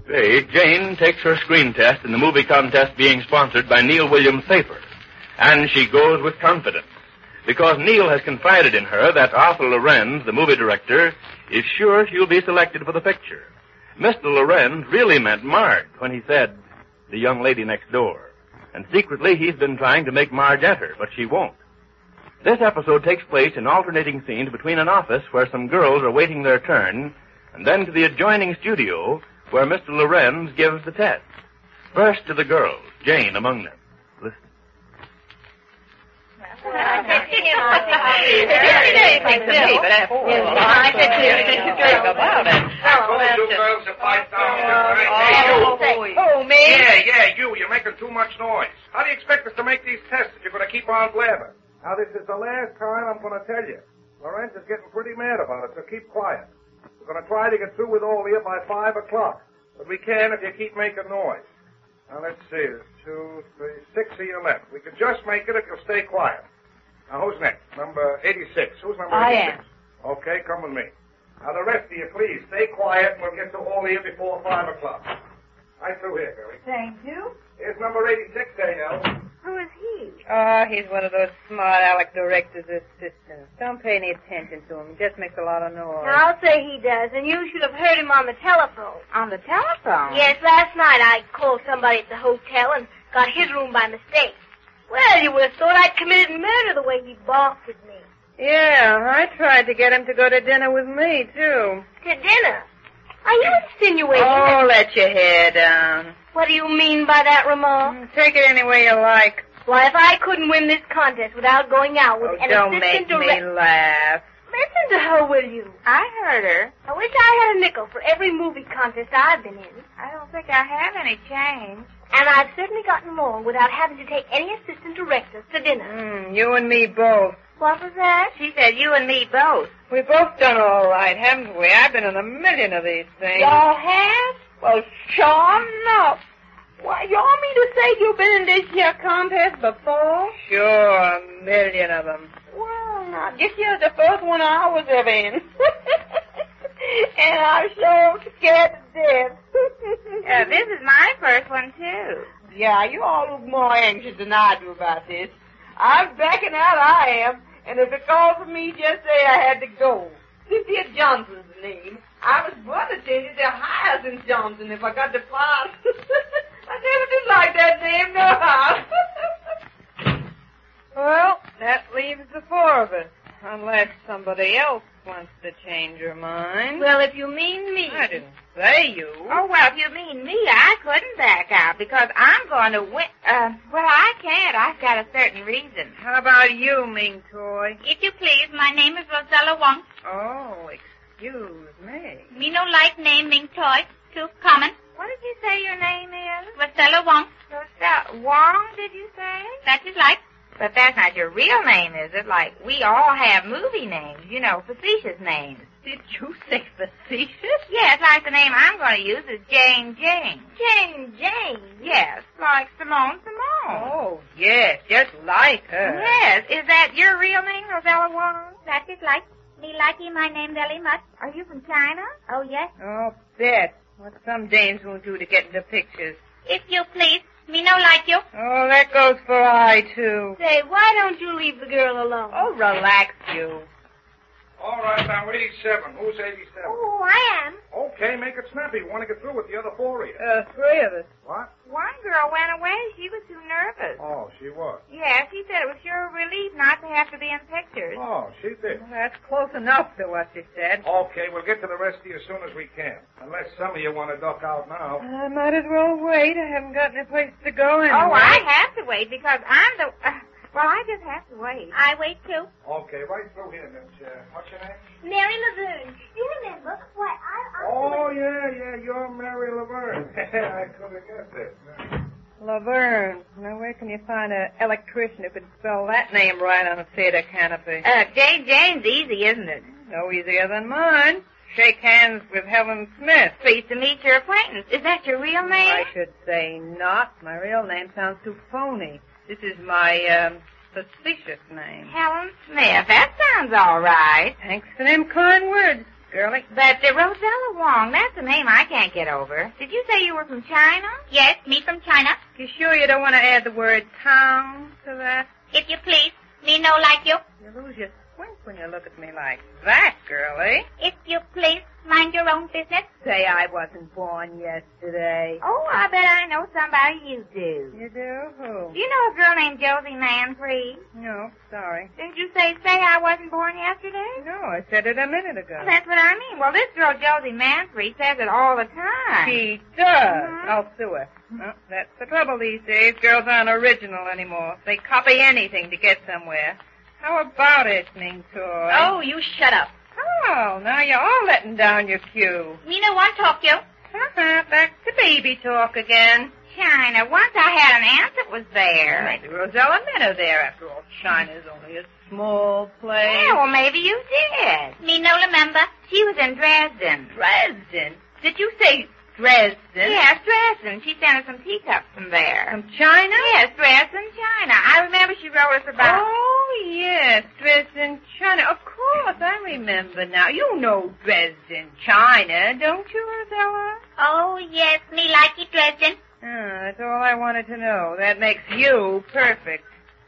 Today, Jane takes her screen test in the movie contest being sponsored by Neil Williams Paper. And she goes with confidence, because Neil has confided in her that Arthur Lorenz, the movie director, is sure she'll be selected for the picture. Mr. Lorenz really meant Marge when he said, the young lady next door. And secretly, he's been trying to make Marge enter, but she won't. This episode takes place in alternating scenes between an office where some girls are waiting their turn, and then to the adjoining studio where Mr. Lorenz gives the test. First to the girls, Jane among them. Listen. Oh, me? Yeah, you. You're making too much noise. How do you expect us to make these tests if you're going to keep on blabbing? Now, this is the last time I'm going to tell you. Lorenz is getting pretty mad about it, so keep quiet. We're going to try to get through with all of you by 5 o'clock. But we can if you keep making noise. Now, let's see. There's 2, 3, 6 of you left. We can just make it if you'll stay quiet. Now, who's next? Number 86. Who's number 86? I am. Okay, come with me. Now, the rest of you, please, stay quiet, and we'll get to all of you before 5 o'clock. Right through here, Billy. Thank you. Here's number 86, Danielle. Who is he? Oh, he's one of those smart Alec director's assistants. Don't pay any attention to him. He just makes a lot of noise. I'll say he does, and you should have heard him on the telephone. On the telephone? Yes, last night I called somebody at the hotel and got his room by mistake. Well, you would have thought I'd committed murder the way he balked at me. Yeah, I tried to get him to go to dinner with me, too. To dinner? Are you insinuating Oh, let your hair down. What do you mean by that remark? Take it any way you like. Why, if I couldn't win this contest without going out with an Don't make assistant me laugh. Listen to her, will you? I heard her. I wish I had a nickel for every movie contest I've been in. I don't think I have any change. And I've certainly gotten along without having to take any assistant directors to dinner. You and me both. What was that? She said you and me both. We've both done all right, haven't we? I've been in a million of these things. Y'all have? Well, sure enough. Why, you want me to say you've been in this here contest before? Sure, a million of them. Well, now, this here's the first one I was ever in. And I'm so scared to death. This is my first one, too. Yeah, you all look more anxious than I do about this. I'm backing out, I am. And if it calls for me, just say I had to go. Cynthia Johnson's the name. I was brother to Hyacinth Johnson if I got the part. I never did like that name, no. Well, that leaves the 4 of us. Unless somebody else wants to change her mind. Well, if you mean me. I didn't say you. Oh, well, if you mean me, I couldn't back out because I'm going to win. Well, I can't. I've got a certain reason. How about you, Ming Toy? If you please, my name is Rosella Wong. Oh, excuse me. Me no like name Ming Toy. Too common. What did you say your name is? Rosella Wong. Wong, did you say? That is like. But that's not your real name, is it? Like, we all have movie names, you know, facetious names. Did you say facetious? Yes, like the name I'm going to use is Jane Jane. Jane Jane? Yes, like Simone Simone. Oh, yes, just like her. Yes, is that your real name, Rosella Wong? That is like. Me likey my name very much. Are you from China? Oh, yes. Oh, bet. What some dames won't do to get into pictures. If you please. Me no like you. Oh, that goes for I, too. Say, why don't you leave the girl alone? Oh, relax, you. All right, now, 87. Who's 87? Oh, I am. Okay, make it snappy. We want to get through with the other 4 of you. 3 of us. What? One girl went away. She was too nervous. Oh, she was. Yeah, she said it was sure a relief not to have to be in pictures. Oh, she did. Well, that's close enough to what she said. Okay, we'll get to the rest of you as soon as we can. Unless some of you want to duck out now. I might as well wait. I haven't got any place to go anyway. Oh, I have to wait because I'm the... well, I just have to wait. I wait too. Okay, right through here, Miss. What's your name? Mary Laverne. You remember? Why, Oh, yeah, you're Mary Laverne. I could have guessed it. Laverne. Now, where can you find an electrician who can spell that name right on a theater canopy? Jane Jane's easy, isn't it? No easier than mine. Shake hands with Helen Smith. Pleased to meet your acquaintance. Is that your real name? I should say not. My real name sounds too phony. This is my, facetious name. Helen Smith. That sounds all right. Thanks for them kind words. girlie? But Rosella Wong, that's a name I can't get over. Did you say you were from China? Yes, me from China. You sure you don't want to add the word town to that? If you please, me no like you. You lose your squint when you look at me like that, girlie. If you please, mind your own business. Say I wasn't born yesterday. Oh, I bet I know somebody you do. You do? Who? Do you know a girl named Josie Manfree? No, sorry. Didn't you say I wasn't born yesterday? No, I said it a minute ago. Well, that's what I mean. Well, this girl Josie Manfree says it all the time. She does. I'll sue her. Well, that's the trouble these days. Girls aren't original anymore. They copy anything to get somewhere. How about it, Ming Toy? Oh, you shut up. Oh, now you're all letting down your cue. Me no want talk you. Back to baby talk again. China. Once I had an aunt that was there. Maybe Rosella met her there. After all, China's only a small place. Yeah, well, maybe you did. Me no remember. She was in Dresden. Dresden? Did you say Dresden? Yes, Dresden. She sent us some teacups from there. From China? Yes, Dresden, China. I remember she wrote us about... Oh, yes, Dresden, China. Of course, I remember now. You know Dresden, China, don't you, Rosella? Oh, yes, me like it, Dresden. That's all I wanted to know. That makes you perfect.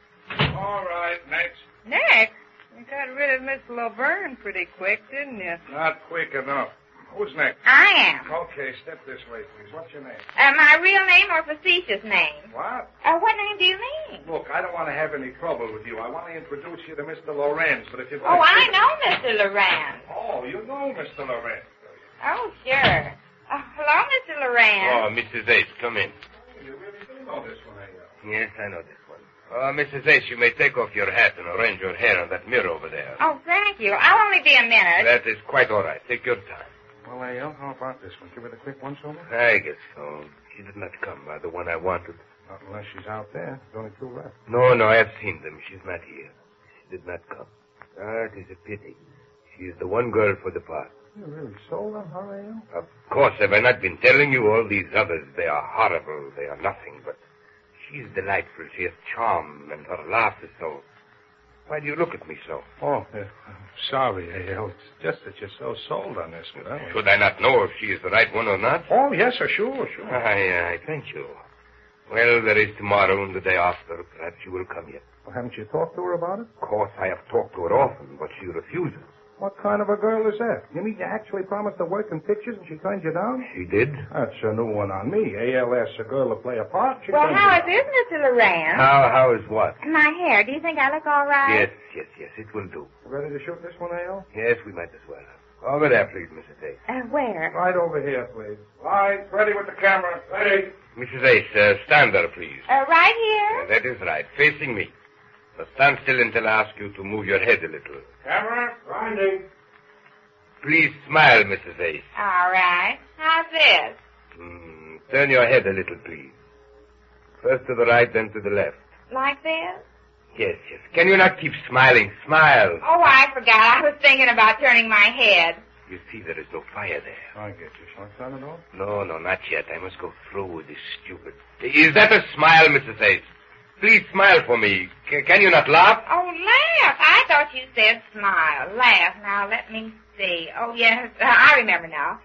All right, next. Next? You got rid of Miss Laverne pretty quick, didn't you? Not quick enough. Who's next? I am. Okay, step this way, please. What's your name? My real name or facetious name? What? What name do you mean? Look, I don't want to have any trouble with you. I want to introduce you to Mr. Lorenz, but if you're Oh, I know Mr. Lorenz. Oh, you know Mr. Lorenz. Oh, sure. Hello, Mr. Lorenz. Oh, Mrs. Ace, come in. You really do know this one, eh? Yes, I know this one. Mrs. Ace, you may take off your hat and arrange your hair on that mirror over there. Oh, thank you. I'll only be a minute. That is quite all right. Take your time. Well, A.L., how about this one? Give it a quick once over? I guess so. She did not come, the one I wanted. Not unless she's out there. There's only two left. No, I have seen them. She's not here. She did not come. It is a pity. She is the one girl for the part. You really sold on her, A.L.? Of course, have I not been telling you all these others? They are horrible. They are nothing, but she's delightful. She has charm, and her laugh is so... Why do you look at me so? Oh, sorry, A.L. It's just that you're so sold on this girl. Should I not know if she is the right one or not? Oh, yes, sir, sure. I thank you. Well, there is tomorrow and the day after. Perhaps you will come yet. Well, haven't you talked to her about it? Of course, I have talked to her often, but she refuses. What kind of a girl is that? You mean you actually promised to work in pictures and she turned you down? She did. That's a new one on me. A.L. asks a girl to play a part. She Well, turns how you is down. this, Mr. Lorenz? How is what? My hair. Do you think I look all right? Yes, it will do. Ready to shoot this one, A.L.? Yes, we might as well. Over there, please, Mrs. Ace. Where? Right over here, please. Lights, ready with the camera. Ready. Mrs. Ace, stand there, please. Right here. That is right. Facing me. Now stand still until I ask you to move your head a little. Camera, grinding. Please smile, Mrs. Ace. All right. How's this? Turn your head a little, please. First to the right, then to the left. Like this? Yes. Can you not keep smiling? Smile. Oh, I forgot. I was thinking about turning my head. You see, there is no fire there. I get you. Shall I turn it off? No, not yet. I must go through with this stupid... Is that a smile, Mrs. Ace? Please smile for me. Can you not laugh? Oh, laugh. I thought you said smile. Laugh. Now, let me see. Oh, yes. I remember now.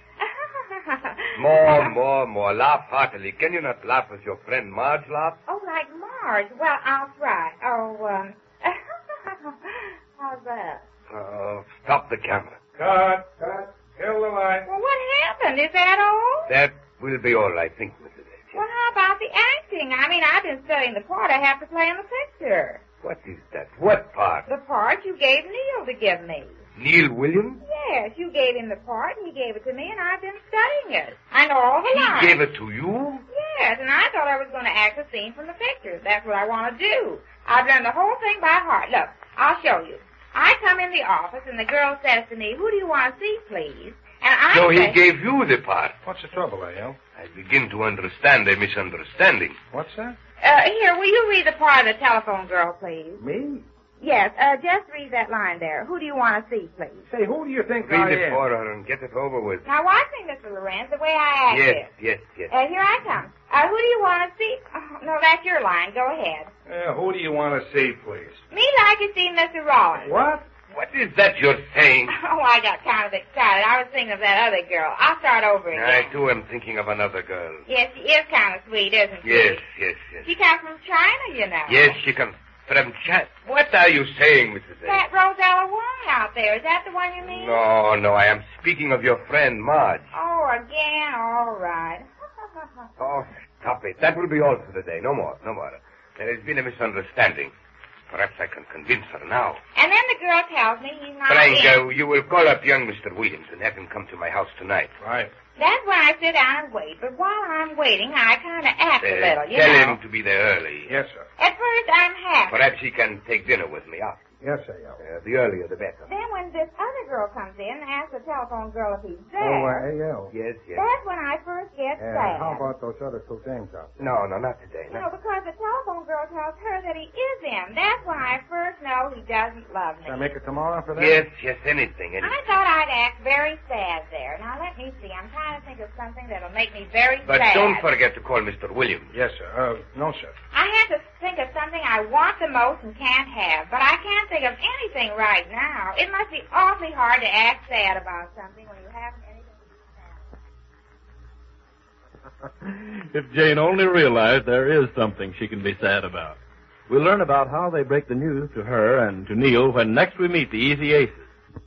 More. Laugh heartily. Can you not laugh as your friend Marge laughed? Oh, like Marge. Well, I'll try. Oh, how's that? Stop the camera. Cut. Kill the light. Well, what happened? Is that all? That will be all, I think, Mrs. Ace. Well, how about the acting? I mean, I've been studying the part I have to play in the picture. What is that? What part? The part you gave Neil to give me. Neil Williams? Yes, you gave him the part, and he gave it to me, and I've been studying it. I know all the lines. He gave it to you? Yes, and I thought I was going to act a scene from the pictures. That's what I want to do. I've learned the whole thing by heart. Look, I'll show you. I come in the office, and the girl says to me, "Who do you want to see, please?" And I So say, he gave you the part. What's the trouble, A.L.? I begin to understand a misunderstanding. What's that? Here, will you read the part of the telephone girl, please? Me? Yes, just read that line there. Who do you want to see, please? Say, who do you think Read I it am? for her and get it over with. Now, watch me, Mr. Lorenz, the way I act it. Yes. Here I come. Who do you want to see? Oh, no, that's your line. Go ahead. Who do you want to see, please? Me like to see Mr. Rollins. What? What is that you're saying? Oh, I got kind of excited. I was thinking of that other girl. I'll start over again. I, too, am thinking of another girl. Yes, she is kind of sweet, isn't she? Yes. She comes from China, you know. Yes, she comes from China. What are you saying, Mrs. A? That Rosella Wong out there. Is that the one you mean? No, I am speaking of your friend, Marge. Oh, again? All right. Oh, stop it. That will be all for today. No more. There has been a misunderstanding. Perhaps I can convince her now. And then the girl tells me he's not Frank, in. you will call up young Mr. Williams and have him come to my house tonight. Right. That's when I sit down and wait. But while I'm waiting, I kind of act a little, you Tell know. him to be there early. Yes, sir. At first, I'm happy. Perhaps he can take dinner with me after. Yes, sir, yeah. The earlier, the better. Then when this other girl comes in and asks the telephone girl if he's Oh, there, A.L. Yes. that's when I first get sad. How about those other two things out there? No, not today. No, because the telephone girl tells her that he is in. That's when I first know he doesn't love me. Can I make it tomorrow for that? Yes, anything. I thought I'd act very sad there. Now, let me see. I'm trying to think of something that'll make me very But sad. don't forget to call Mr. Williams. Yes, sir. No, sir. I have to think of something I want the most and can't have, but I can't think of anything right now. It must be awfully hard to act sad about something when you haven't anything to be sad about. If Jane only realized there is something she can be sad about. We'll learn about how they break the news to her and to Neil when next we meet the Easy Aces.